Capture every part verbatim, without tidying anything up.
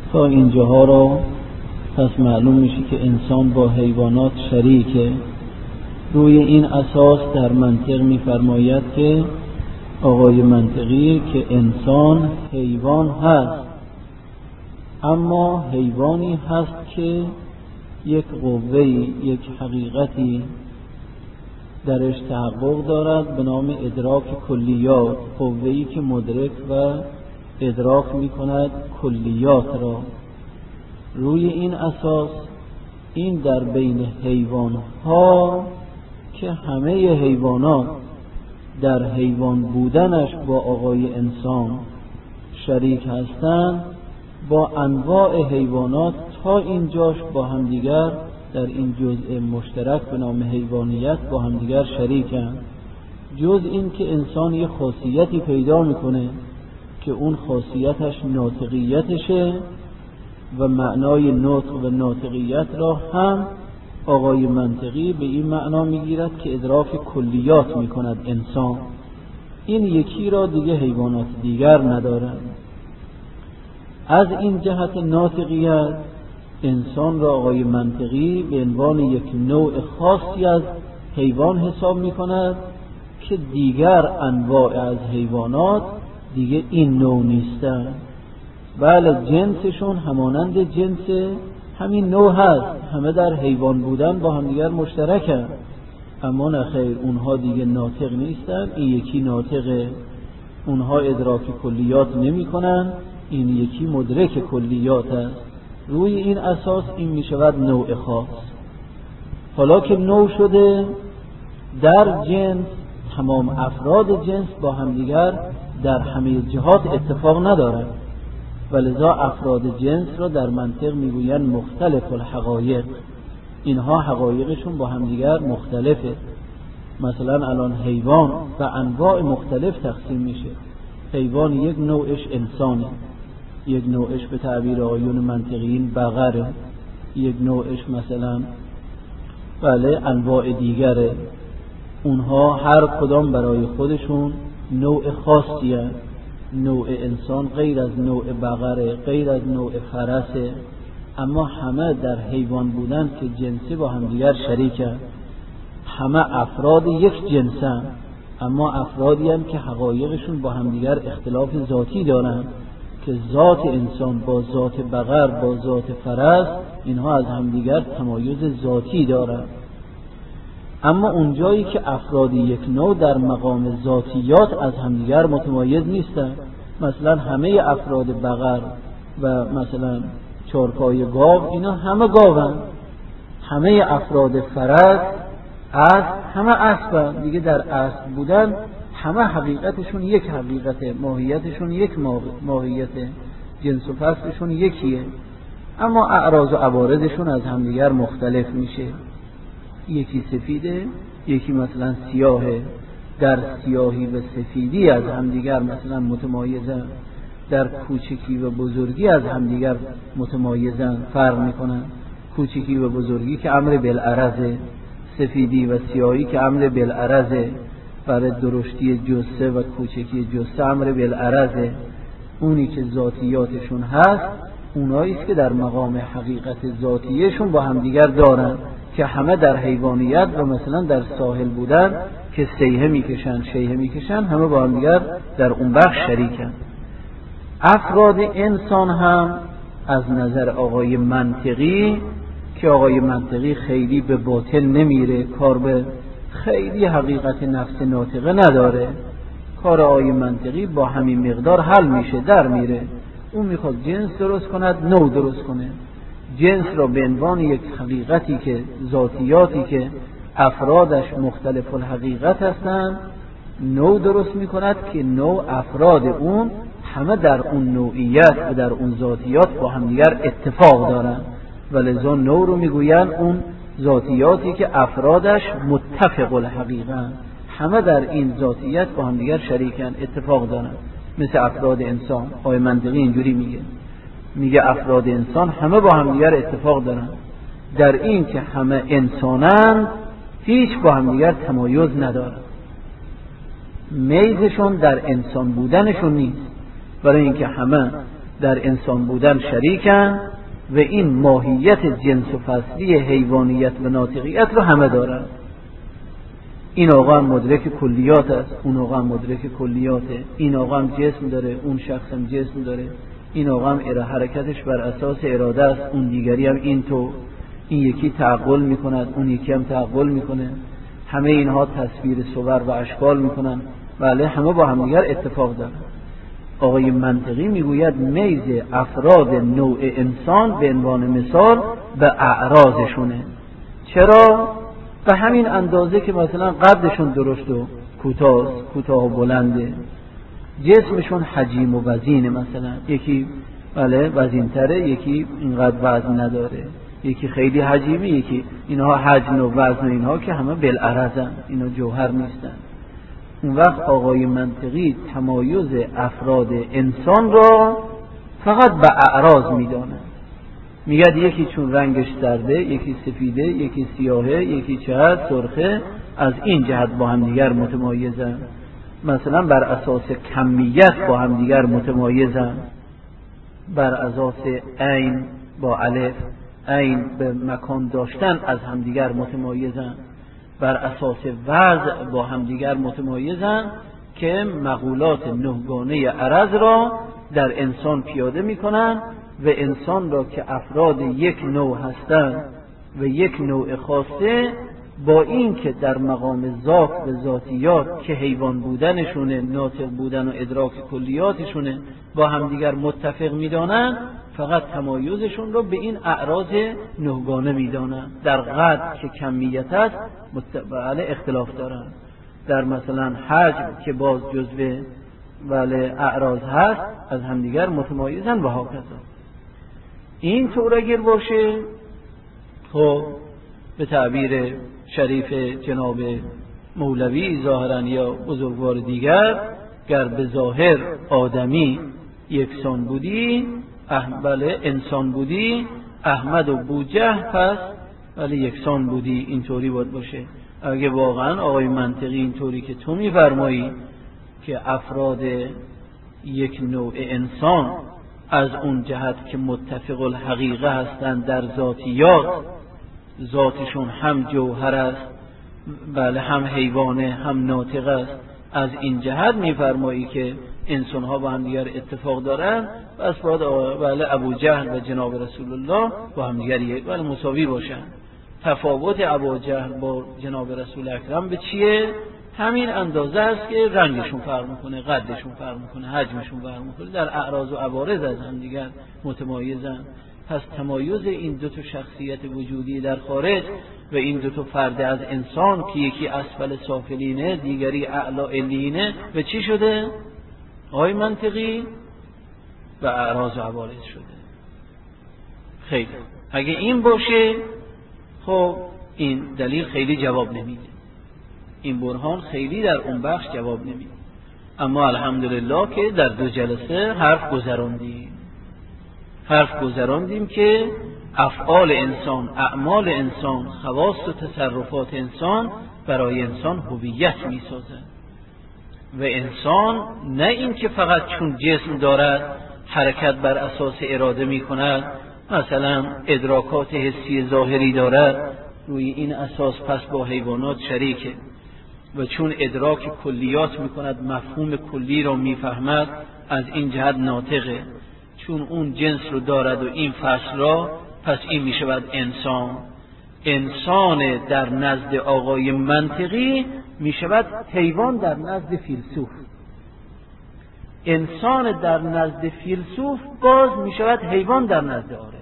تا اینجاها رو پس معلوم میشه که انسان با حیوانات شریکه. روی این اساس در منطق میفرماید که آقای منطقی که انسان حیوان هست، اما حیوانی هست که یک قوه‌ای، یک حقیقتی درش تحقق دارد به نام ادراک کلیات، قوه‌ای که مدرک و ادراک میکند کلیات را. روی این اساس این در بین حیوان ها که همه حیوانات در حیوان بودنش با آقای انسان شریک هستند، با انواع حیوانات تا اینجاش با همدیگر در این جزء مشترک به نام حیوانیت با همدیگر شریکند. جز این که انسان یه خاصیتی پیدا میکنه که اون خاصیتش ناطقیتشه و معنای نطق و ناطقیت را هم آقای منطقی به این معنا میگیرد که ادراک کلیات میکند انسان. این یکی را دیگه حیوانات دیگر ندارند. از این جهت ناطقیت انسان را آقای منطقی به عنوان یک نوع خاصی از حیوان حساب میکند که دیگر انواع از حیوانات دیگه این نوع نیستند. بله جنسشون همانند جنس همین نوع هست، همه در حیوان بودن با هم دیگر مشترکن، اما نه خیر، اونها دیگه ناطق نیستن. این یکی ناطقه، اونها ادراک کلیات نمی کنن، این یکی مدرک کلیات است. روی این اساس این می شود نوع خاص. حالا که نوع شده، در جنس تمام افراد جنس با همدیگر در همه جهات اتفاق ندارند، ولذا افراد جنس را در منطق میگویند مختلف الحقایق. اینها حقایقشون با همدیگر مختلفه. مثلا الان حیوان و انواع مختلف تقسیم میشه. حیوان یک نوعش انسانه، یک نوعش به تعبیر آیون منطقیین بقره، یک نوعش مثلا بله انواع دیگره. اونها هر کدام برای خودشون نوع خاصی هست. نوع انسان غیر از نوع بقره، غیر از نوع فرسه، اما همه در حیوان بودن که جنسی با همدیگر شریکن. همه افراد یک جنسن، اما افرادی هم که حقایقشون با همدیگر اختلاف ذاتی دارن که ذات انسان با ذات بقر با ذات فرس اینها از همدیگر تمایز ذاتی دارن. اما اونجایی که افراد یک نوع در مقام ذاتیات از همدیگر متمایز نیستن، مثلا همه افراد بقر و مثلا چارپای گاو اینا همه گاون، همه افراد فرس اسب همه اسبن دیگه. در اسب بودن همه حقیقتشون یک حقیقته، ماهیتشون یک ماهیته، جنس و فصلشون یکیه، اما اعراض و عوارضشون از همدیگر مختلف میشه. یکی سفیده، یکی مثلا سیاهه، در سیاهی و سفیدی از همدیگر مثلا متمایزن، در کوچکی و بزرگی از همدیگر متمایزن، فرق میکنن. کوچکی و بزرگی که امر بالعرضه، سفیدی و سیاهی که امر بالعرضه. برای درشتی جثه و کوچکی جثه امر بالعرضه. اونی که ذاتیاتشون هست اونایی است که در مقام حقیقت ذاتیشون با همدیگر دارن، که همه در حیوانیت و مثلا در ساحل بودن که سیحه میکشن شیحه میکشن همه با همدیگر در اون بخش شریکن. افراد انسان هم از نظر آقای منطقی، که آقای منطقی خیلی به باطن نمیره، کار به خیلی حقیقت نفس ناطقه نداره، کار آقای منطقی با همین مقدار حل میشه، در میره. اون میخواد جنس درست کند، نوع درست کنه. جنس را به عنوان یک حقیقتی که ذاتیاتی که افرادش مختلف الحقیقت هستند نوع درست میکند که نوع افراد اون همه در اون نوعیت و در اون ذاتیات با همدیگر اتفاق دارند، ولذا نوع رو میگوین اون ذاتیاتی که افرادش متفق الحقیقت، همه در این ذاتیت با همدیگر شریکن، اتفاق دارند. مثل افراد انسان آقای منطقی اینجوری میگه، میگه افراد انسان همه با همدیگر اتفاق دارن در این که همه انسانند، هیچ با همدیگر تمایز ندارن، میزشون در انسان بودنشون نیست، برای اینکه همه در انسان بودن شریکن و این ماهیت جنس و فصلی حیوانیت و ناطقیت رو همه دارن. این آقا هم مدرک کلیات است، اون آقا هم مدرک کلیاته، این آقا هم جسم داره، اون شخص هم جسم داره، این آقا هم حرکتش بر اساس اراده است، اون دیگری هم این تو، این یکی تعقل میکند، اون یکی هم تعقل میکنه، همه اینها تصویر صور و اشکال میکنن، بله همه با هم دیگر اتفاق دارن. آقای منطقی میگوید میز افراد نوع انسان به عنوان مثال به اعراضشونه. چرا؟ به همین اندازه که مثلا قدشون درشت و کوتاه کوتاه و بلنده، جسمشون حجیم و وزینه، مثلا یکی بله وزین‌تره، یکی اینقدر وزن نداره، یکی خیلی حجیمه، یکی اینها حجم و وزن و اینها که همه بالعرضن، اینا جوهر نیستن. اون وقت آقای منطقی تمایز افراد انسان را فقط به اعراض میدانه. میگه یکی چون رنگش زرده، یکی سفیده، یکی سیاهه، یکی چه سرخه، از این جهت با هم دیگر متمایزن. مثلا بر اساس کمیت با هم دیگر متمایزن، بر اساس عین با الف، عین به مکان داشتن از همدیگر متمایزن، بر اساس وضع با همدیگر متمایزن که مقولات نهگانه عرض را در انسان پیاده میکنن و انسان را که افراد یک نوع هستند و یک نوع خاصه، با این که در مقام ذات و ذاتیات که حیوان بودنشونه، ناطق بودن و ادراک کلیاتشونه، با همدیگر متفق میدانن، فقط تمایزشون رو به این اعراض نهگانه میدانن. در قد که کمیت است متبعل اختلاف دارن، در مثلا حجم که باز جزو بله اعراض هست از همدیگر متمایزن و هاکذا. این طور اگر باشه، خب به تعبیر شریف جناب مولوی ظاهرا یا بزرگوار دیگر، گر به ظاهر آدمی یکسان بودی، بله انسان بودی، احمد و بوجه پس بله یکسان بودی. اینطوری باید باشه. اگه واقعا آقای منطقی اینطوری که تو میفرمایی که افراد یک نوع انسان از اون جهت که متفق الحقیقه هستند در ذاتیات، ذاتشون هم جوهر است، بله هم حیوانه هم ناطق است، از این جهت میفرمایی که انسان ها با هم دیگر اتفاق دارن، پس باید بله ابو جهل و جناب رسول الله با هم دیگر یک بله مساوی باشن. تفاوت ابو جهل با جناب رسول اکرم به چیه؟ همین اندازه است که رنگشون فرق میکنه، قدشون فرق میکنه، حجمشون فرق میکنه، در اعراض و عوارض از هم دیگر متمایزن. پس تمایز این دو تا شخصیت وجودی در خارج و این دو تا فرد از انسان که یکی اسفل سافلینه دیگری اعلا علینه به چی شده؟ آقای منطقی به اعراض و عوارض شده. خیلی اگه این باشه، خب این دلیل خیلی جواب نمیده، این برهان خیلی در اون بخش جواب نمیده. اما الحمدلله که در دو جلسه حرف گذراندیم حرف گذراندیم که افعال انسان، اعمال انسان، خواص و تصرفات انسان برای انسان هویت میسازه و انسان نه این که فقط چون جسم دارد حرکت بر اساس اراده میکند، مثلا ادراکات حسی ظاهری دارد، روی این اساس پس با حیوانات شریکه و چون ادراک کلیات میکند مفهوم کلی را میفهمد، از این جهت ناطقه، چون اون جنس رو دارد و این فصل را، پس این میشود انسان. انسان در نزد آقای منطقی میشود حیوان در نزد فیلسوف، انسان در نزد فیلسوف باز میشود حیوان در نزد عارف،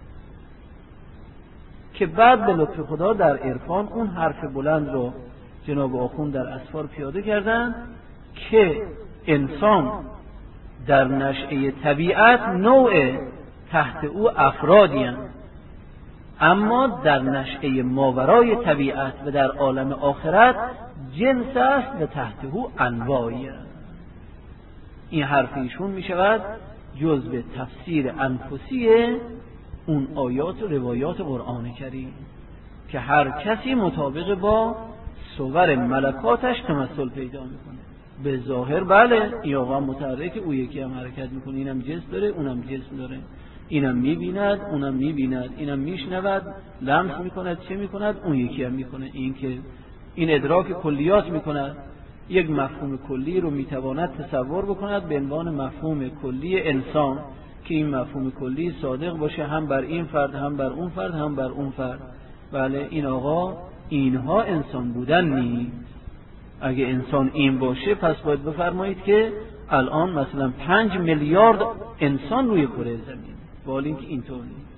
که بعد به لطف خدا در عرفان اون حرف بلند رو جناب آخوند در اسفار پیاده کردن که انسان در نشأه طبیعت نوع تحت او افرادی هستند، اما در نشأه ماورای طبیعت و در عالم آخرت جنس است و تحت او انواعی است. این حرف ایشون می شود جزء تفسیر انفسی اون آیات و روایات قرآن کریم که هر کسی مطابق با صور ملکاتش تمثل پیدا میکنه. به ظاهر بله این آقا متحرکه، او یکی هم حرکت میکنه، اینم جسم داره اونم جسم داره، اینم میبیند اونم میبیند، اینم میشنود لمس میکند چه میکند اون یکی هم میکنه. این که این ادراک کلیات میکند، یک مفهوم کلی رو میتواند تصور بکند به عنوان مفهوم کلی انسان که این مفهوم کلی صادق باشه هم بر این فرد هم بر اون فرد هم بر اون فرد. بله این آقا اینها انسان بودن نیست. اگه انسان این باشه پس باید بفرمایید که الان مثلا پنج میلیارد انسان روی کره زمین، ولی اینکه اینطور نیست.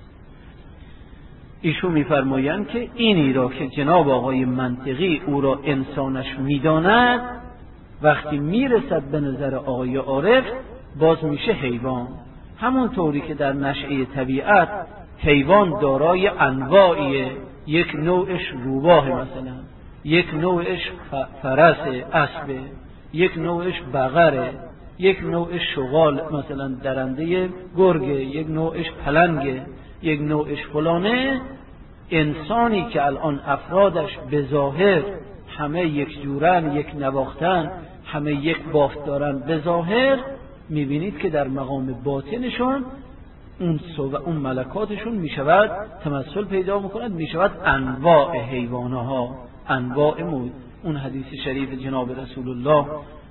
ایشون میفرمایند که اینی را که جناب آقای منطقی او را انسانش میداند وقتی میرسد به نظر آقای عارف باز میشه حیوان. همون طوری که در نشأه طبیعت حیوان دارای انواعیه، یک نوعش روباه، مثلا یک نوعش فرس اسبه، یک نوعش بقره، یک نوعش شغال مثلا درنده گرگه، یک نوعش پلنگه، یک نوعش فلانه. انسانی که الان افرادش به ظاهر همه یک جورن، یک نواختن، همه یک بافت دارن به ظاهر، میبینید که در مقام باطنشون اون اون ملکاتشون میشود تمثل پیدا میکند، میشود انواع حیوانها، انواع مود. اون حدیث شریف جناب رسول الله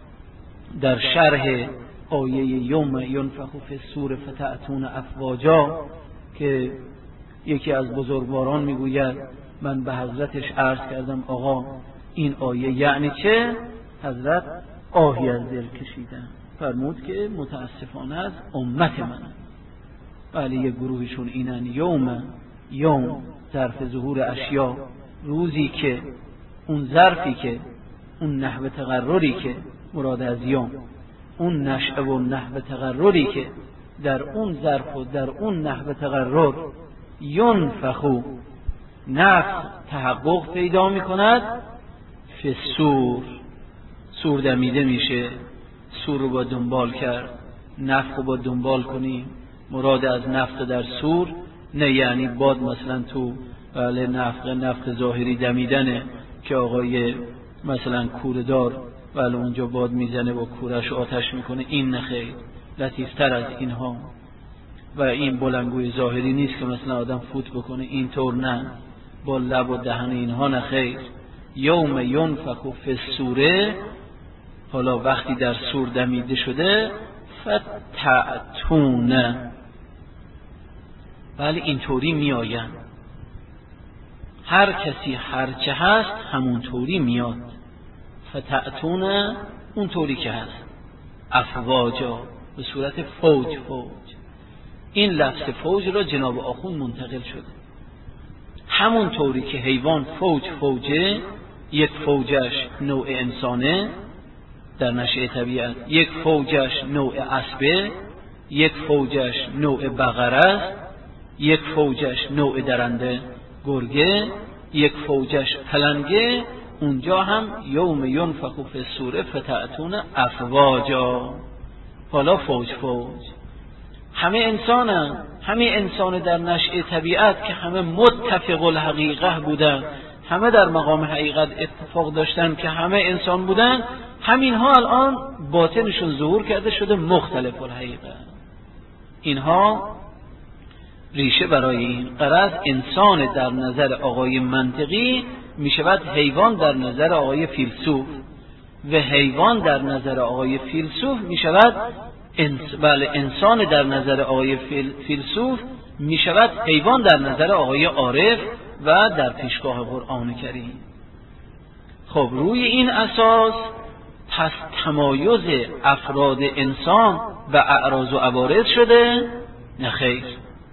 در شرح آیه یوم ینفخ فی الصور فتأتون افواجا که یکی از بزرگواران میگوید من به حضرتش عرض کردم آقا این آیه یعنی چه؟ حضرت آهی از دل کشیدن، فرمود که متاسفانه از امت من. ولی یه گروهشون اینن یوم، یوم ظرف ظهور اشیا، روزی که اون ظرفی که اون نحو تقرری که مراد از یوم، اون نشأه و نحو تقرری که در اون ظرف و در اون نحو تقرر ینفخو نفخ تحقق پیدا می کند، فی الصور صور دمیده میشه. صور رو با دنبال کرد، نفخ رو با دنبال کنیم. مراد از نفخ در صور نه یعنی باد مثلا تو بله نفخ نفخ ظاهری دمیدنه که آقای مثلا کوردار بله اونجا باد میزنه و کورش آتش میکنه، این نه خیر، لطیفتر از اینها. و این بلنگوی ظاهری نیست که مثلا آدم فوت بکنه، اینطور نه، با لب و دهن اینها نه خیر. یوم ینفخ فی الصور، حالا وقتی در صور دمیده شده فتأتون، ولی اینطوری می آیند، هر کسی هر چه هست همون طوری میاد. فتأتون اون طوری که هست، افواجا به صورت فوج فوج. این لفظ فوج را جناب آخوند منتقل شده، همون طوری که حیوان فوج فوجه، یک فوجش نوع انسانه در نشأه طبیعت، یک فوجش نوع اسبه، یک فوجش نوع بقره است، یک فوجش نوع درنده گرگه، یک فوجش پلنگه. اونجا هم یوم ینفخ فی الصور فتأتون افواجا، حالا فوج فوج. همه انسانن، همه انسان در نشأه طبیعت که همه متفق الحقیقه بودن، همه در مقام حقیقت اتفاق داشتن که همه انسان بودن، همینها الان باطنشون ظهور کرده شده مختلف الحقیقه. اینها ریشه برای این غرض انسان در نظر آقای منطقی می شود حیوان در نظر آقای فیلسوف، و حیوان در نظر آقای فیلسوف می شود انس... بله انسان در نظر آقای فیل... فیلسوف می شود حیوان در نظر آقای عارف و در پیشگاه قرآن کریم. خب روی این اساس پس تمایز افراد انسان و اعراض و عوارض شده؟ نه خیر.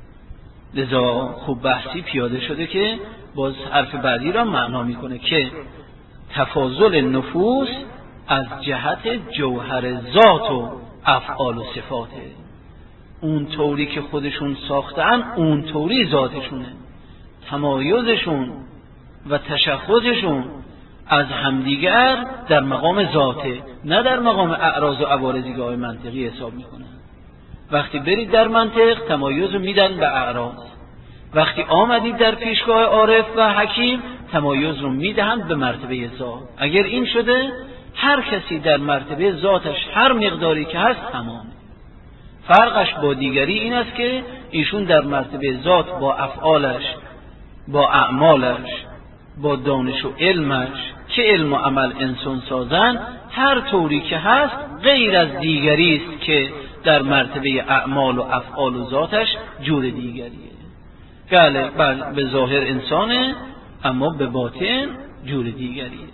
لذا خوب بحثی پیاده شده که باز حرف بعدی را معنا میکنه که تفاضل نفوس از جهت جوهر ذات و افعال و صفاته. اون طوری که خودشون ساختن اون طوری ذاتشونه، تمایزشون و تشخصشون از همدیگر در مقام ذاته، نه در مقام اعراض و عوارضی که آقای منطقی حساب میکنن. وقتی برید در منطق تمایز رو میدن به اعراض، وقتی آمدید در پیشگاه عارف و حکیم تمایز رو میدهند به مرتبه ذات. اگر این شده هر کسی در مرتبه ذاتش هر مقداری که هست تمامه. فرقش با دیگری این است که ایشون در مرتبه ذات با افعالش، با اعمالش، با دانش و علمش که علم و عمل انسان سازن هر طوری که هست غیر از دیگری است که در مرتبه اعمال و افعال و ذاتش جور دیگریه. بله به ظاهر انسانه اما به باطن جور دیگریه.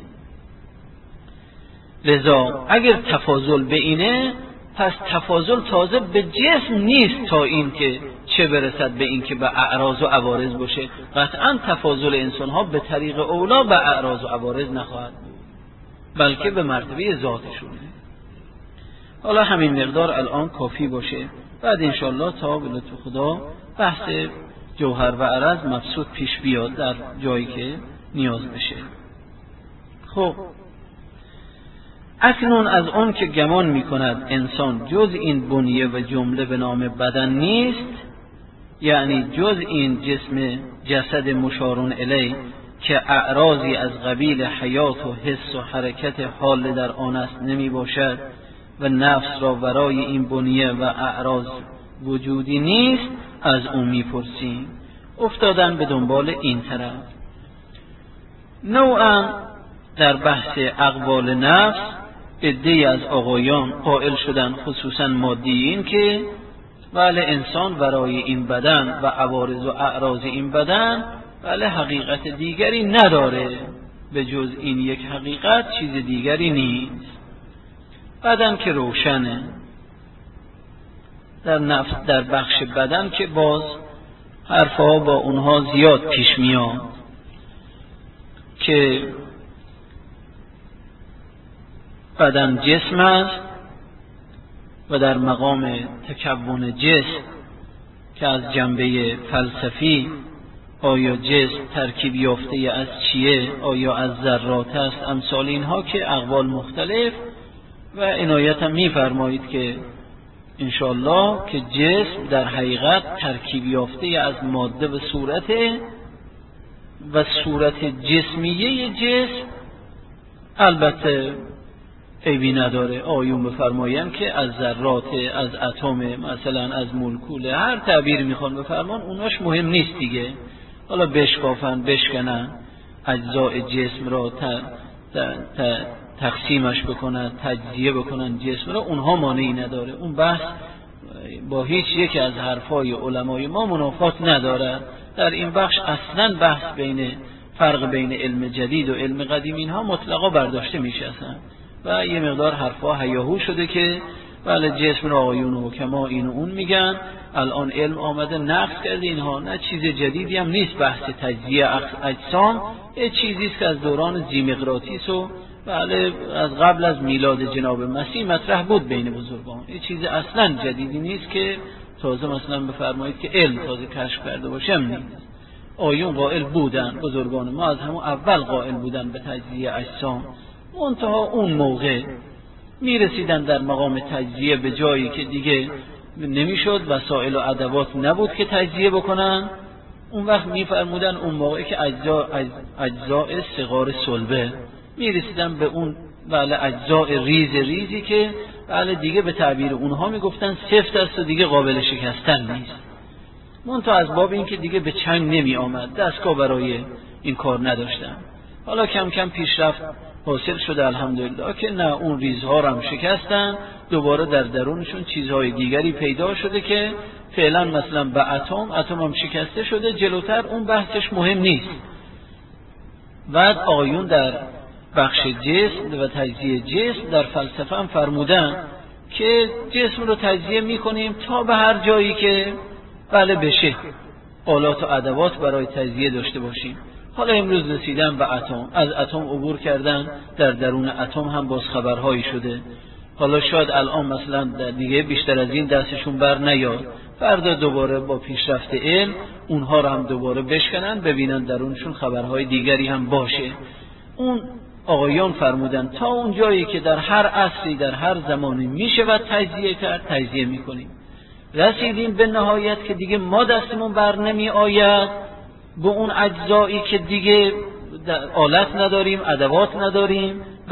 لذا اگر تفاضل به اینه، پس تفاضل تازه به جسم نیست تا این که چه برسد به این که به اعراض و عوارض باشه. قطعا تفاضل انسان ها به طریق اولا به اعراض و عوارض نخواهد بود، بلکه به مرتبه ذاتشونه. حالا همین مقدار الان کافی باشه، بعد انشالله تا به لطف خدا بحث جوهر و عرض مبسوط پیش بیاد در جایی که نیاز بشه. خب اکنون از آن که گمان می کند انسان جز این بنیه و جمله به نام بدن نیست، یعنی جز این جسم جسد مشارون الی که اعراضی از قبیل حیات و حس و حرکت حال در آن است نمی باشد و نفس را ورای این بنیه و اعراض وجودی نیست، از اون می پرسیم. افتادن به دنبال این طرف. نوعا در بحث اقوال نفس عده‌ای از آقایان قائل شدن، خصوصا مادیین، که بله انسان برای این بدن و عوارض و اعراض این بدن بله حقیقت دیگری نداره، به جز این یک حقیقت چیز دیگری نیست. بدن که روشنه، در نفس در بخش بدن که باز حرفها با اونها زیاد پیش میاد که بدن جسم است و در مقام تکون جسم که از جنبه فلسفی آیا جسم ترکیب یافته از چیه، آیا از ذرات است، امثال اینها که اقوال مختلف، و عنایت هم می‌فرمایید که انشاءالله که جسم در حقیقت ترکیب یافته از ماده و صورته و صورت جسمیه جسم البته عیبی نداره. آیون بفرمایند که از ذرات، از اتم، مثلا از مولکول، هر تعبیر میخوان بفرمان اوناش مهم نیست دیگه. حالا بشکافن بشکنن اجزاء جسم را ت... ت... ت... تقسیمش بکنن، تجزیه بکنن جسم را، اونها مانعی نداره. اون بحث با هیچ یک از حرفای علمای ما منافات نداره. در این بخش اصلا بحث بین فرق بین علم جدید و علم قدیم اینها مطلقا برداشته میشه اصلا. و یه مقدار حرفا هیاهو شده که بله جسم را آقایون و حکما این و اون میگن، الان علم آمده نقص کرده اینها. نه چیز جدیدی هم نیست بحث تجزیه اجسام، یه چیزی است که از دوران زیمقراطیس و بله از قبل از میلاد جناب مسیح مطرح بود بین بزرگان. یه چیز اصلا جدیدی نیست که تازه مثلا بفرمایید که علم تازه کشف کرده باشه هم نیست. آیون قائل بودن، بزرگان ما از همون اول قائل بودن به تجزیه اجسام، منتها اون موقع میرسیدن در مقام تجزیه به جایی که دیگه نمیشد، وسایل و ادوات نبود که تجزیه بکنن. اون وقت میفرمودن اون موقع که اجزا اجزاء صغار صلبه میرسیدن به اون بله اجزاء ریز ریزی که بله دیگه به تعبیر اونها میگفتن سفت است و دیگه قابل شکستن نیست. منتها از باب این که دیگه به چنگ نمی آمد، دستگاه برای این کار نداشتن. حالا کم کم پیشرفت حاصل شده الحمدلله که نه اون ریزها رو هم شکستن، دوباره در درونشون چیزهای دیگری پیدا شده که فعلا مثلا به اتم اتم هم شکسته شده، جلوتر اون بحثش مهم نیست. بعد آقایون در بخش جسم و تجزیه جسم در فلسفه هم فرمودن که جسم رو تجزیه میکنیم تا به هر جایی که بله بشه آلات و ادوات برای تجزیه داشته باشیم. حالا امروز رسیدن به اتم، از اتم عبور کردن، در درون اتم هم باز خبرهایی شده. حالا شاید الان مثلا دیگه بیشتر از این دستشون بر نیاد، فردا دوباره با پیشرفت علم اونها رو هم دوباره بشکنن، ببینن درونشون خبرهای دیگری هم باشه. اون آقایان فرمودن تا اون جایی که در هر عصری در هر زمانی میشه و تجزیه کرد تجزیه میکنیم. رسیدیم به نهایت که دیگه ما دستمون بر نمی آید به اون اجزایی که دیگه آلت نداریم، ادوات نداریم،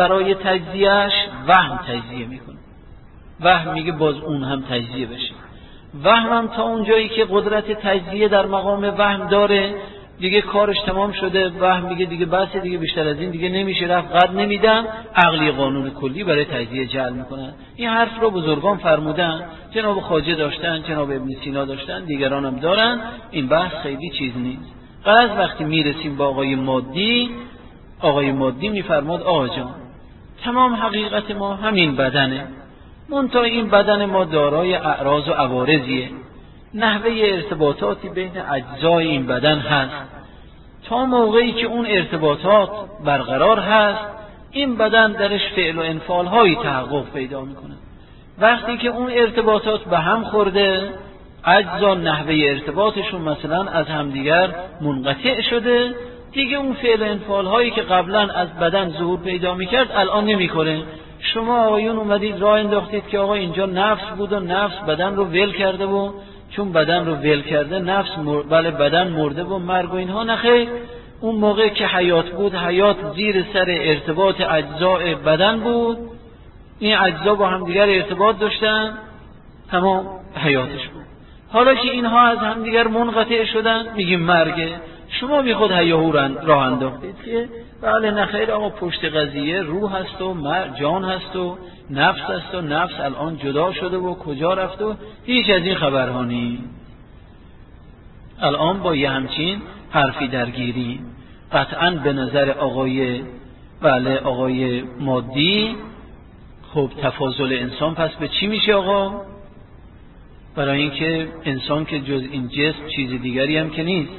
برای تجزیهش وهم تجزیه میکنه. وهم میگه باز اون هم تجزیه بشه. وهم هم تا اونجایی که قدرت تجزیه در مقام وهم داره دیگه کارش تمام شده. وهم میگه دیگه بس، دیگه بیشتر از این دیگه نمیشه رفت، قد نمیدم. عقلی قانون کلی برای تجزیه جعل میکنن. این حرف رو بزرگان فرمودن، جناب خواجه داشتن، جناب ابن سینا داشتن، دیگران هم دارن. این بحث خیلی چیز نیست. غرض وقتی میرسیم با آقای مادی، آقای مادی میفرماد آقا جان تمام حقیقت ما همین بدنه، منتها این بدن ما دارای اعراض و عوارضیه، نحوه ارتباطاتی بین اجزای این بدن هست. تا موقعی که اون ارتباطات برقرار هست این بدن درش فعل و انفعال هایی تحقق پیدا میکنه. وقتی که اون ارتباطات به هم خورده، اجزا نحوه ارتباطشون مثلا از همدیگر منقطع شده، دیگه اون فعل و انفعال هایی که قبلا از بدن ظهور پیدا میکرد الان نمیکنه. شما آقایون اومدید راه انداختید که آقا اینجا نفس بود و نفس بدن رو ول کرده و چون بدن رو ول کرده نفس مر... بله بدن مرده و مرگ و اینها. نخیر، اون موقع که حیات بود حیات زیر سر ارتباط اجزای بدن بود، این اجزا با هم دیگر ارتباط داشتن، تمام حیاتش بود. حالا که اینها از هم دیگر منقطع شدن میگیم مرگه. شما بی خود هیاهو راه انداختید که بله نخیر آقا پشت قضیه روح هست و جان هست و نفس هست و نفس الان جدا شده و کجا رفت و هیچ از این خبرها نیست. الان با یه همچین حرفی درگیری. قطعاً به نظر آقای بله آقای مادی خب تفاضل انسان پس به چی میشه آقا؟ برای اینکه انسان که جز این جسم چیز دیگری هم که نیست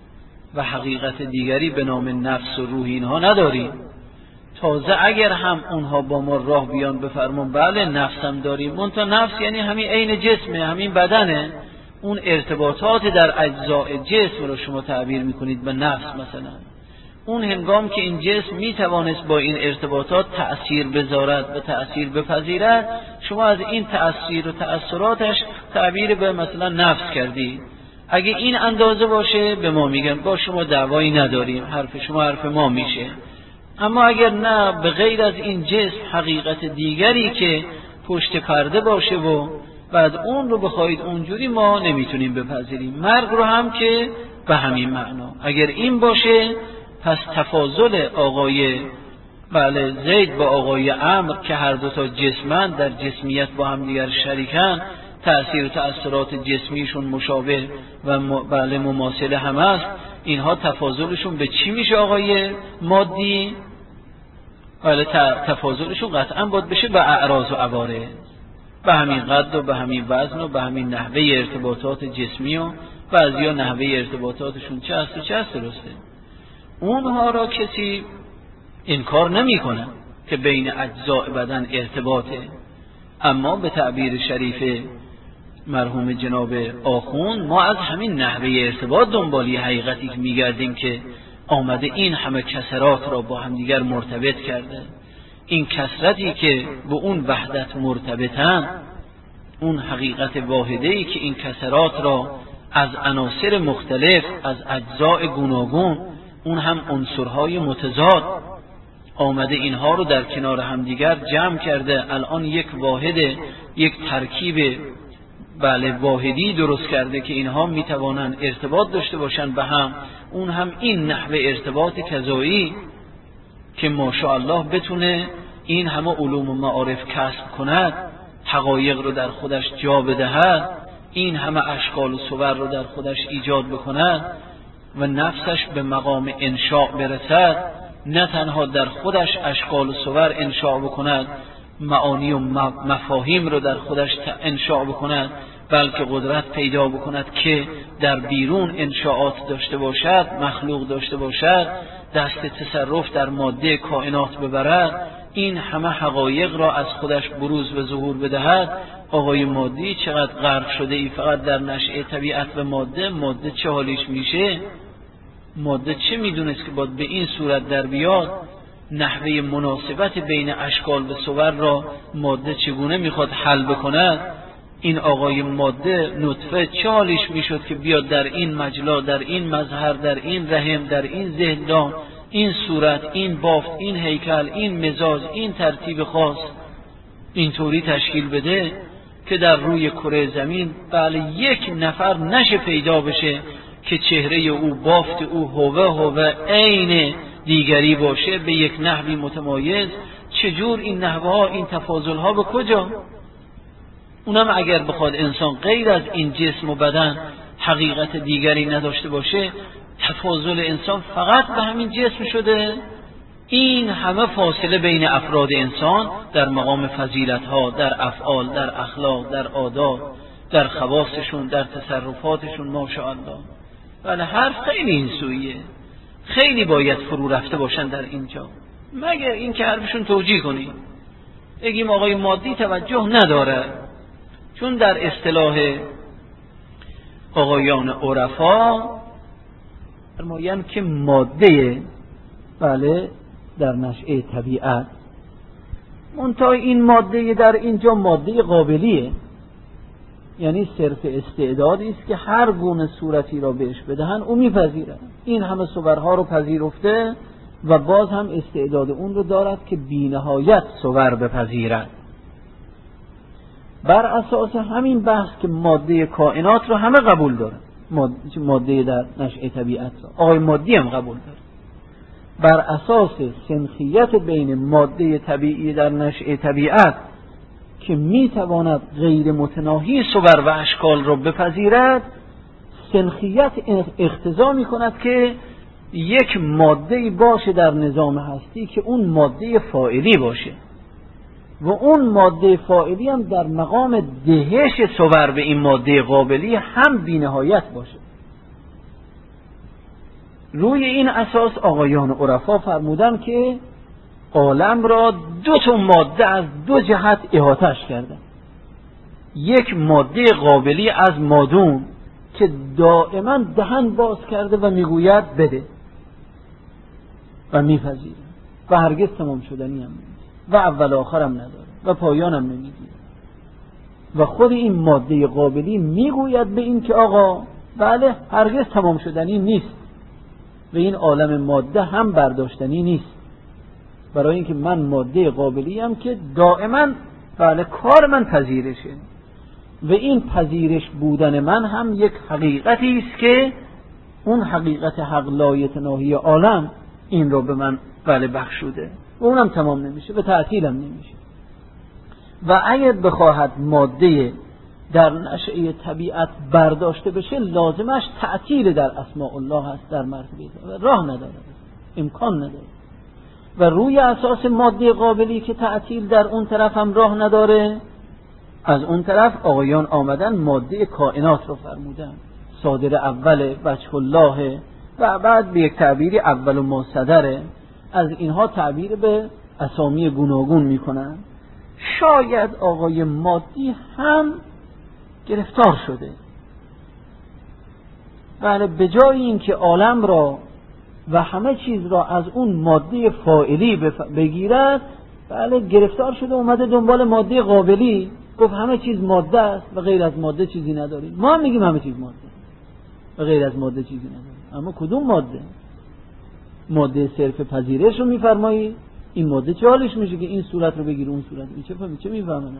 و حقیقت دیگری به نام نفس و روح اینها نداریم. تازه اگر هم اونها با ما راه بیان بفرمون بله نفس هم داریم، منتها نفس یعنی همین عین جسمه، همین بدنه. اون ارتباطات در اجزای جسم رو شما تعبیر میکنید به نفس مثلا. اون هنگام که این جسم میتوانست با این ارتباطات تأثیر بذارد و تأثیر بپذیرد، شما از این تأثیر و تأثیراتش تعبیر به مثلا نفس کردید. اگه این اندازه باشه به ما میگن با شما دعوایی نداریم، حرف شما حرف ما میشه. اما اگر نه، به غیر از این جسم حقیقت دیگری که پشت پرده باشه و بعد اون رو بخواید اونجوری ما نمیتونیم بپذیریم. مرگ رو هم که به همین معنا. اگر این باشه پس تفاضل آقای بله زید با آقای عمرو که هر دو تا جسمند در جسمیت با هم دیگر شریکن، تأثیر و تأثیرات جسمیشون مشابه و بله مماثل هم است، اینها تفاضلشون به چی میشه آقای مادی؟ بله تفاضلشون قطعا باید بشه به اعراض و عوارض، به همین قد و به همین وزن و به همین نحوه ارتباطات جسمی و بعضیا نحوه ارتباطاتشون چه است و چه است درسته. اونها را کسی انکار نمی کنه که بین اجزاء بدن ارتباطه، اما به تعبیر شریف مرحوم جناب آخوند ما از همین نحوه ارتباط دنبالی حقیقتی که میگردیم که آمده این همه کسرات را با هم دیگر مرتبط کرده. این کسرتی که به اون وحدت مرتبطن، اون حقیقت واحده‌ای که این کسرات را از عناصر مختلف، از اجزاء گوناگون، اون هم عنصرهای متضاد آمده اینها رو در کنار همدیگر جمع کرده، الان یک واحد، یک ترکیب بله واحدی درست کرده که اینها میتوانند ارتباط داشته باشند به هم. اون هم این نحوه ارتباط کذایی که ماشاءالله بتونه این همه علوم و معارف کسب کند، حقایق رو در خودش جا بدهد، این همه اشکال و صور رو در خودش ایجاد بکند و نفسش به مقام انشاء برسد، نه تنها در خودش اشکال و صور انشاء بکند، معانی و مفاهیم رو در خودش انشاء بکند، بلکه قدرت پیدا بکند که در بیرون انشاءات داشته باشد، مخلوق داشته باشد، دست تصرف در ماده کائنات ببرد، این همه حقایق را از خودش بروز و ظهور بدهد. آقای مادی چقدر غرق شده ای فقط در نشأه طبیعت و ماده. ماده چه حالیش میشه؟ ماده چه میدونست که باید به این صورت در بیاد؟ نحوه مناسبت بین اشکال و صور را ماده چگونه میخواد حل بکند؟ این آقای ماده نطفه چه حالیش میشد که بیاد در این مجلا، در این مظهر، در این رحم، در این ذهن این صورت، این بافت، این هیکل، این مزاج، این ترتیب خاص اینطوری تشکیل بده که در روی کره زمین بله یک نفر نشه پیدا بشه که چهره او، بافت او هوه هوه عین دیگری باشه به یک نحوی متمایز. چجور این نحوه ها، این تفاضل ها به کجا؟ اونم اگر بخواد انسان غیر از این جسم و بدن حقیقت دیگری نداشته باشه، تفاضل انسان فقط به همین جسم شده. این همه فاصله بین افراد انسان در مقام فضیلت ها، در افعال، در اخلاق، در عادات، در خواصشون، در تصرفاتشون، ماشاءالله. بله حرف خیلی این سویه، خیلی باید فرو رفته باشن در اینجا، مگر این که حرفشون توجیه کنیم بگیم آقای مادی توجه نداره. چون در اصطلاح آقایان عرفا فرمایند که ماده بله در نشأه طبیعت، منتها این ماده در اینجا ماده قابلیه، یعنی صرف استعدادی است که هر گونه صورتی را بهش بدهن او میپذیره. این همه صورها رو پذیرفته و باز هم استعداد اون رو دارد که بی‌نهایت صور بپذیرد. بر اساس همین بحث که ماده کائنات رو همه قبول داره، ماده در نشأه طبیعت را آقای مادی هم قبول داره. بر اساس سنخیت بین ماده طبیعی در نشأه طبیعت که میتواند غیر متناهی صور و اشکال را بپذیرد، سنخیت اقتضا میکند که یک ماده باشه در نظام هستی که اون ماده فاعلی باشه و اون ماده فاعلی هم در مقام دهش صور به این ماده قابلی هم بی‌نهایت باشه. روی این اساس آقایان عرفا فرمودن که عالم را دو تا ماده از دو جهت احاطه‌اش کردن. یک ماده قابلی از مادون که دائما دهن باز کرده و میگوید بده و میپذیره و هرگز تمام شدنی هم نیست و اول آخر هم نداره و پایان هم نمیگیره. و خود این ماده قابلی میگوید به این که آقا بله هرگز تمام شدنی نیست و این عالم ماده هم برداشتنی نیست، برای اینکه من ماده قابلی هم که دائما بله کار من پذیرشه و این پذیرش بودن من هم یک حقیقتی است که اون حقیقت حق لایتناهی عالم این رو به من بله بخشوده و اونم تمام نمیشه و تعطیل هم نمیشه. و اگر بخواهد ماده در نشأه طبیعت برداشته بشه لازمش تعطیل در اسماء الله هست، در مرتبه راه نداره، امکان نداره. و روی اساس ماده قابلی که تعطیل در اون طرف هم راه نداره، از اون طرف آقایان آمدن ماده کائنات رو فرمودن، صادر اول وجه الله و بعد به یک تعبیری اول و ما صدره. از اینها تعبیر به اسامی گوناگون میکنن. شاید آقای مادی هم گرفتار شده، بله به جای اینکه عالم را و همه چیز را از اون ماده فاعلی بگیرد، بله گرفتار شده اومده دنبال ماده قابلی، گفت همه چیز ماده است و غیر از ماده چیزی نداریم. ما هم میگیم همه چیز ماده و غیر از ماده چیزی نداریم، اما کدوم ماده؟ ماده صرف پذیرش رو میفرمایی؟ این ماده چه حالش میشه که این صورت رو بگیر اون صورت؟ این چه فهمی؟ چه میفهمن؟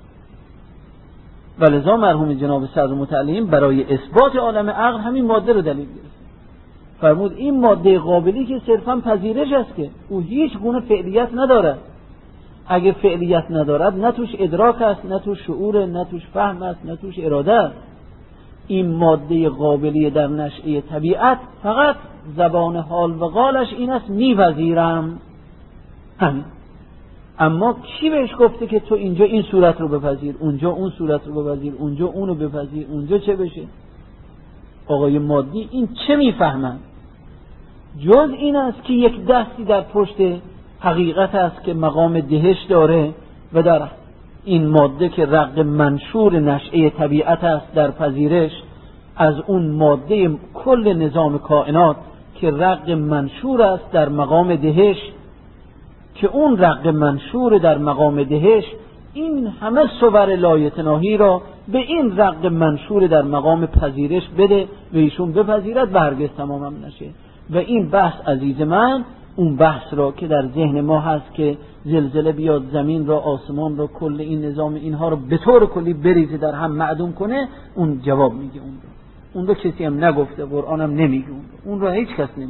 ولذا مرحوم جناب صدر متعلیم برای اثبات عالم عقل همین ماده رو دلیل گرفت. فرمود این ماده قابلی که صرفا پذیرش است که او هیچ گونه فعلیت نداره. اگه فعلیت ندارد نه توش ادراک است، نه توش شعور، نه توش فهم است، نه توش اراده است. این ماده قابلی در نشأه طبیعت فقط زبان حال و قالش این است میپذیرم همین. اما کی بهش گفته که تو اینجا این صورت رو بپذیر، اونجا اون صورت رو بپذیر، اونجا اونو بپذیر، اونجا چه بشه؟ آقای مادی این چه میفهمن؟ جز این است که یک دستی در پشت حقیقت است که مقام دهش داره و در این ماده که رق منشور نشأه طبیعت است در پذیرش، از اون ماده کل نظام کائنات که رق منشور است در مقام دهش، که اون رق منشور در مقام دهش این همه صور لایتناهی را به این رق منشور در مقام پذیرش بده و ایشون بپذیرد و هرگز تمامم نشه. و این بحث عزیز من اون بحث را که در ذهن ما هست که زلزله بیاد زمین را، آسمان را، کل این نظام اینها رو به طور کلی بریزه در هم معدوم کنه، اون جواب میگه. اون رو اون رو کسی هم نگفته، قرآن هم نمیگه، اون رو اون رو هیچ کس نمیگه.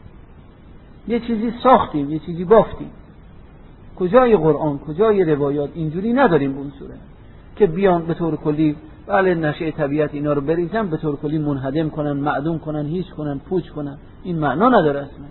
یه چیزی ساختیم، یه چیزی بافتیم. کجای قرآن، کجای روایات اینجوری نداریم به اون صورت که بیان به طور کلی بله نشأه طبیعت اینا رو بریزن، به طور کلی منهدم کنن، معدوم کنن، هیچ کنن، پوچ کنن. این معنا نداره اصلا.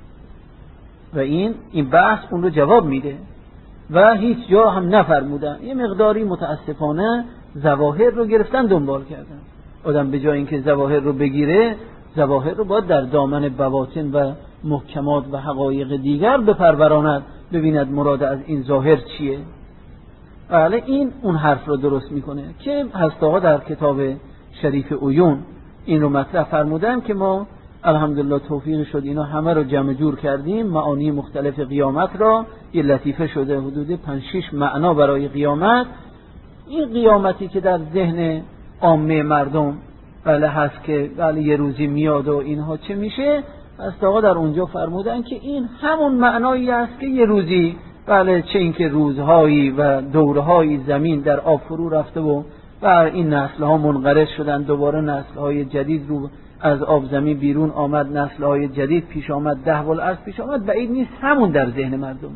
و این این بحث اون رو جواب میده و هیچ جا هم نفرمودن. یه مقداری متاسفانه ظواهر رو گرفتن دنبال کردن. آدم به جای اینکه ظواهر رو بگیره، ظواهر رو باید در دامن بواطن و محکمات و حقایق دیگر بپروراند، ببیند مراد از این ظاهر چیه. بله این اون حرف رو درست میکنه که هسته‌ها در کتاب شریف عیون این رو مطرح فرمودن که ما الحمدلله توفیق شد اینا همه رو جمع جور کردیم. معانی مختلف قیامت را یه لطیفه شده، حدود پنج شش معنا برای قیامت. این قیامتی که در ذهن عامه مردم بله هست که بله یه روزی میاد و اینها چه میشه، هسته‌ها در اونجا فرمودن که این همون معنایی است که یه روزی بله چه اینکه روزهایی و دورهایی زمین در آب فرو رفته و بر این نسل‌ها منقرض شدن، دوباره نسل‌های جدید رو از آب زمین بیرون آمد، نسل‌های جدید پیش آمد، ده والارض پیش آمد. بعید نیست همون در ذهن مردمه.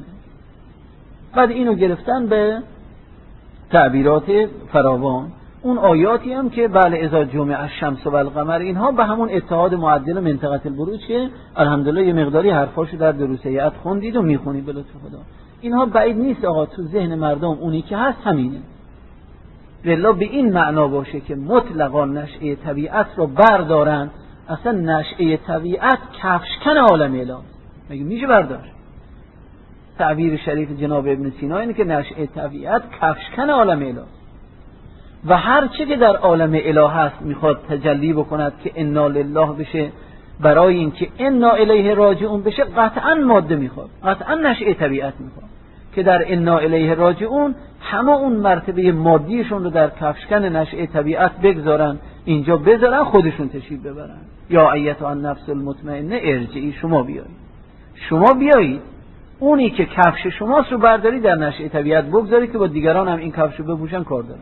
بعد اینو گرفتن به تعبیرات فراوان. اون آیاتی هم که بله اذا جمع الشمس و القمر، اینها به همون اتحاد معدل منطقه البروج که الحمدلله یه مقداری حرفاشو در دروس هیئت خوندید و میخونید به لطف خدا. اینها بعید نیست آقا تو ذهن مردم اونی که هست همینه. والله به این معنا باشه که مطلقا نشأه طبیعت رو بردارن. اصلا نشأه طبیعت کفشکن عالم الهی، مگه میشه برداشت؟ تعبیر شریف جناب ابن سینا اینه که نشأه طبیعت کفشکن عالم الهی و هر چه که در عالم الهی هست میخواد تجلی بکند که انا لله بشه، برای اینکه انا الیه راجعون بشه قطعا ماده میخواد، قطعا نشأه طبیعت میخواد که در انا الیه راجعون همه اون مرتبه مادیشون رو در کفشکن نشأه طبیعت بگذارن، اینجا بذارن، خودشون تشریف ببرن. یا ایتها النفس المطمئنه ارجعی، شما بیایید، شما بیایید، اونی که کفش شماست رو برداری در نشأه طبیعت بگذاری که با دیگران هم این کفش رو بپوشن کار دارن.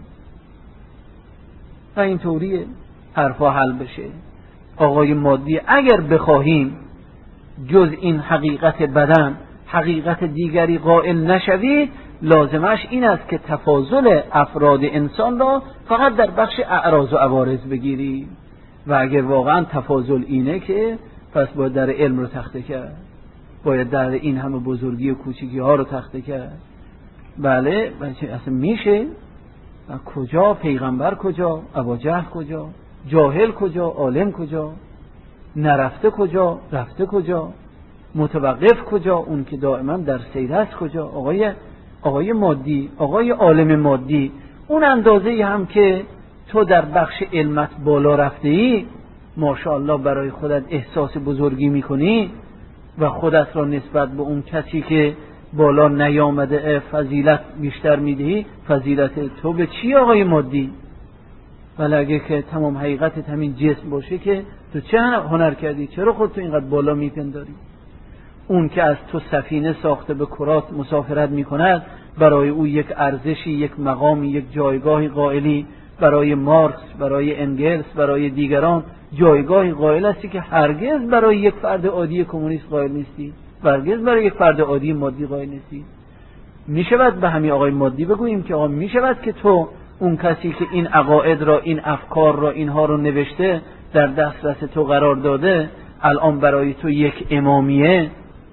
و این طوریه حرفا حل بشه. آقای مادی اگر بخواهیم جز این حقیقت بدن حقیقت دیگری قائل نشوید، لازمش این است که تفاضل افراد انسان را فقط در بخش اعراض و عوارض بگیری. و اگر واقعا تفاضل اینه که پس باید در علم رو تخته کرد، باید در این همه بزرگی و کوچیکی ها رو تخته کرد. بله اصلا میشه؟ و کجا؟ پیغمبر کجا؟ ابوجهل کجا؟ جاهل کجا؟ عالم کجا؟ نرفته کجا؟ رفته کجا؟ متوقف کجا؟ اون که دائما در سیر است کجا؟ آقای آقای مادی، آقای عالم مادی، اون اندازه‌ای هم که تو در بخش علمت بالا رفته ای، ماشاءالله برای خودت احساس بزرگی میکنی و خودت را نسبت به اون کسی که بالا نیامده فضیلت بیشتر میدهی. فضیلت تو به چی آقای مادی؟ ولی اگه که تمام حقیقتت همین جسم باشه که تو چه هنر کردی؟ چرا خودتو اینقدر بالا میپنداری؟ اون که از تو سفینه ساخته به کرات مسافرت میکند، برای او یک ارزشی، یک مقامی، یک جایگاهی قائلی. برای مارکس، برای انگلس، برای دیگران جایگاهی قائل هستی که هرگز برای یک فرد عادی کمونیست قائل نیستی، هرگز برای یک فرد عادی مادی قائل نیستی. میشود به همین آقای مادی بگوییم که آقا میشود که تو اون کسی که این عقاید را، این افکار را، اینها رو نوشته در دسترس تو قرار داده، الان برای تو یک امامیه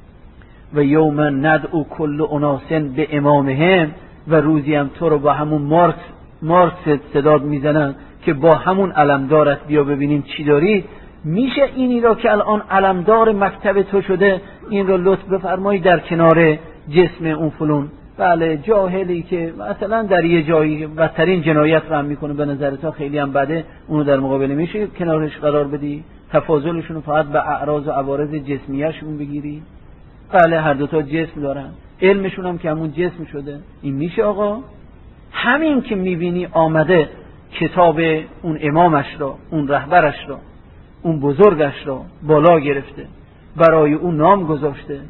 و یوم ندعو کل اناس به امامهم، و روزی هم تو رو با همون مارکس مارکس صداد میزنن که با همون علمدارت بیا ببینیم چی داری. میشه اینی را که الان علمدار مکتب تو شده این را لطف بفرمایی در کنار جسم اون فلون بله جاهلی که مثلا در یه جایی بدترین جنایت رو هم میکنه به نظر تو خیلی هم بده، اونو در مقابل میشه کنارش قرار بدی، تفاضلشون فقط به اعراض و عوارض جسمیه‌شون بگیری. بله هر دوتا جسم دارن، علمشون هم که همون جسم شده. این میشه آقا؟ همین که میبینی آمده کتاب اون امامش را، اون رهبرش را، اون بزرگش را بالا گرفته، برای اون نام گذاشته،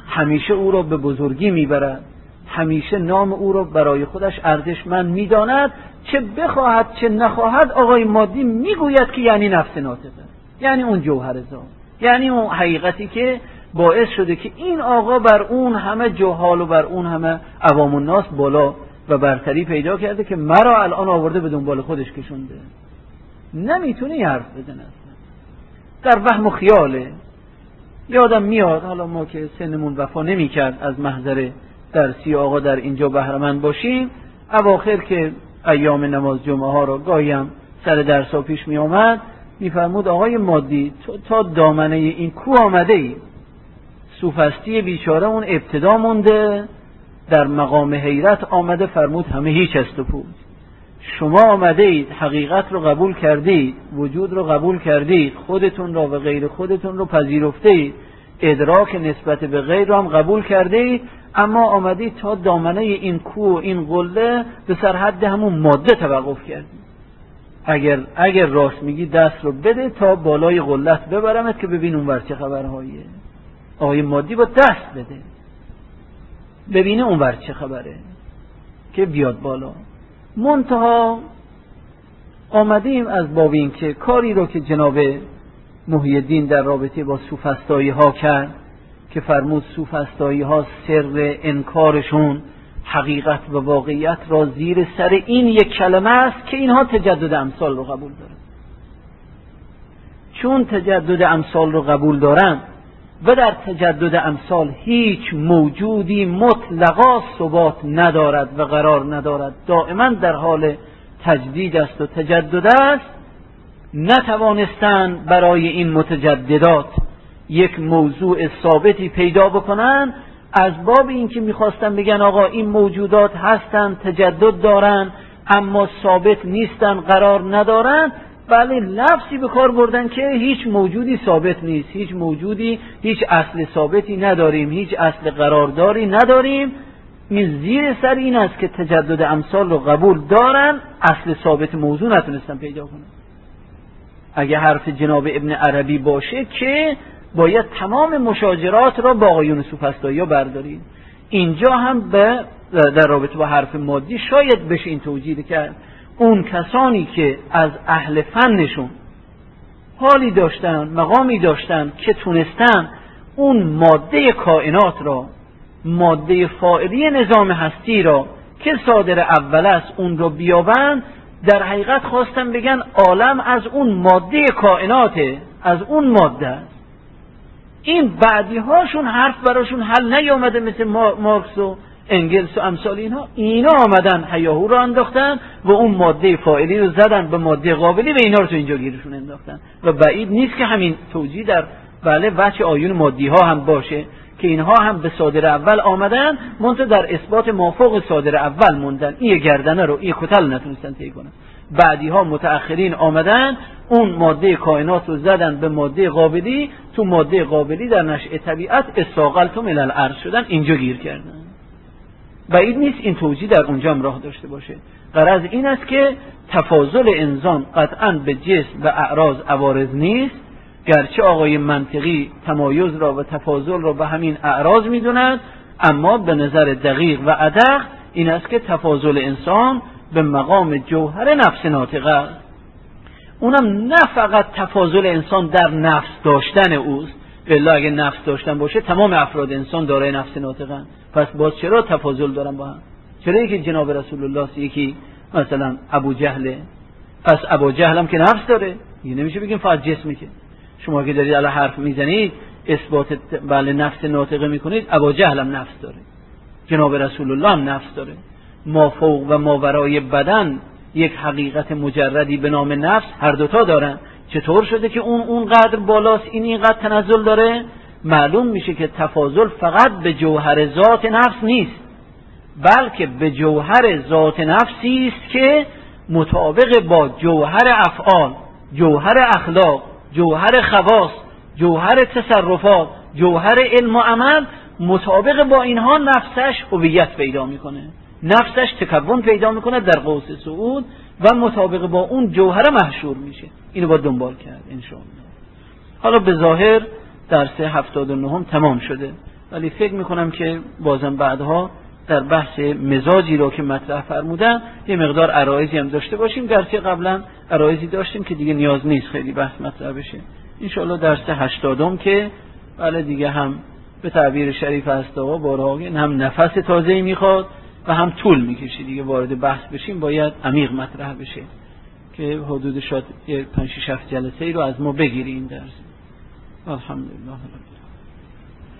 همیشه او را به بزرگی میبرد، همیشه نام او را برای خودش ارزشمند میداند، چه بخواهد چه نخواهد آقای مادی میگوید که یعنی نفس ناطقه، یعنی اون جوهر ذات، یعنی اون حقیقتی که باعث شده که این آقا بر اون همه جهال و بر اون همه عوام الناس بالا و برتری پیدا کرده که مرا الان آورده به دنبال خودش کشونده. نمیتونه یه حرف بزنه اصلا، در وهم و خیاله. یادم میاد حالا ما که سنمون وفا نمی کرد از محضر درسی آقا در اینجا بهره‌مند باشیم، اواخر که ایام نماز جمعه ها رو گاهیم سر درس ها پیش می آمد، می فرمود آقای مادی تو تا دامنه این کو آمده ای؟ سوفستی بیچاره اون ابتدا مونده، در مقام حیرت آمده، فرمود همه هیچ است و پود. شما آمده اید حقیقت رو قبول کردید، وجود رو قبول کردید، خودتون رو و غیر خودتون رو پذیرفته اید، ادراک نسبت به غیر رو هم قبول کرده اید، اما آمدید تا دامنه این کو و این قله به سرحد همون ماده توقف کردید. اگر اگر راست میگی دست رو بده تا بالای قلت ببرمت که ببین اون ور چه خبرهاییه. آقای مادی با دست بده ببینه اون ور چه خبره که بیاد بالا. منتها آمدیم از باب این که کاری رو که جناب محی الدین در رابطه با سوفسطایی ها کرد که فرمود سوفسطایی ها سر انکارشون حقیقت و واقعیت را زیر سر این یک کلمه است که اینها تجدد امثال رو قبول دارن. چون تجدد امثال رو قبول دارن و در تجدد امثال هیچ موجودی مطلقا ثبات ندارد و قرار ندارد، دائما در حال تجدید است و تجدد است، نتوانستند برای این متجددات یک موضوع ثابتی پیدا بکنن. از باب این که میخواستن بگن آقا این موجودات هستن، تجدد دارن، اما ثابت نیستن، قرار ندارن، بله لفظی به کار بردن که هیچ موجودی ثابت نیست، هیچ موجودی هیچ اصل ثابتی نداریم، هیچ اصل قرارداری نداریم. این زیر سر این است که تجدد امثال رو قبول دارن، اصل ثابت موضوع نتونستن پیدا کنن. اگه حرف جناب ابن عربی باشه که باید تمام مشاجرات را با آقایون سوفسطایی ها بردارید. اینجا هم به در رابطه با حرف مادی شاید بشه این توجیه کرد. اون کسانی که از اهل فنشون حالی داشتن، مقامی داشتن که تونستن اون ماده کائنات را، ماده فاعلی نظام هستی را که صادر اول است اون رو بیابن، در حقیقت خواستن بگن عالم از اون ماده کائناته، از اون ماده. این بعدی هاشون حرف براشون حل نیامده، مثل مارکس و انگلس و امثال اینها. اینا آمدن هیاهو را انداختن و اون ماده فاعلی رو زدن به ماده قابلی و اینا رو تو اینجا گیرشون انداختن. و بعید نیست که همین توجیه در بله بچه آیون مادی ها هم باشه که اینها هم به صادر اول آمدن، منتها در اثبات مافوق صادر اول موندن. این گردنه رو این کتل نتونستن طی کنن. بعدی ها متأخرین آمدن اون ماده کائنات رو زدن به ماده قابلی، تو ماده قابلی در نشأه طبیعت استاقلتم الی الارض شدن، اینجا گیر کردن. بعید نیست این توجیه در اونجا هم راه داشته باشه. غرض این است که تفاضل انسان قطعاً به جسم و اعراض عوارض نیست، گرچه آقای منطقی تمایز را و تفاضل را به همین اعراض می‌دوند، اما به نظر دقیق و ادق این است که تفاضل انسان به مقام جوهر نفس ناطقه است. اونم نه فقط تفاضل انسان در نفس داشتن اوست، بلا اگه نفس داشتن باشه تمام افراد انسان دارای نفس ناطقه، پس باز چرا تفاضل دارن با هم؟ چرا یکی جناب رسول الله، یکی مثلا ابو جهل، پس ابو جهل هم که نفس داره، یه نمیشه بگیم فقط جسمی. که شما که دارید الان حرف میزنید اثبات بله نفس ناطقه میکنید، ابو جهل هم نفس داره، جناب رسول الله هم نفس داره. ما فوق و ماورای بدن یک حقیقت مجردی به نام نفس هر دوتا دارن. چطور شده که اون اونقدر بالاست این اینقدر تنزل داره؟ معلوم میشه که تفاضل فقط به جوهر ذات نفس نیست، بلکه به جوهر ذات نفسی است که مطابق با جوهر افعال، جوهر اخلاق، جوهر خواص، جوهر تصرفات، جوهر علم و عمل، مطابق با اینها نفسش هویت پیدا میکنه، نفسش تکون پیدا میکنه در قوس صعود و مطابق با اون جوهر محشور میشه. اینو باید دنبال کرد انشاءالله. حالا به ظاهر درس هفتاد و نهم تمام شده. ولی فکر میکنم که بازم بعدها در بحث مزاجی رو که مطرح فرمودن یه مقدار عرایضی هم داشته باشیم، درسه قبلا عرایضی داشتیم که دیگه نیاز نیست خیلی بحث مطرح بشه. انشاءالله درس هشتادم که بله دیگه هم به تعبیر شریف هست آقا بارها هم نفس تازه‌ای میخواد و هم طول میکشه، دیگه وارد بحث بشیم باید عمیق مطرح بشه که حدود شاید پنج شش جلسه ای رو از ما بگیری این درس. الحمدلله.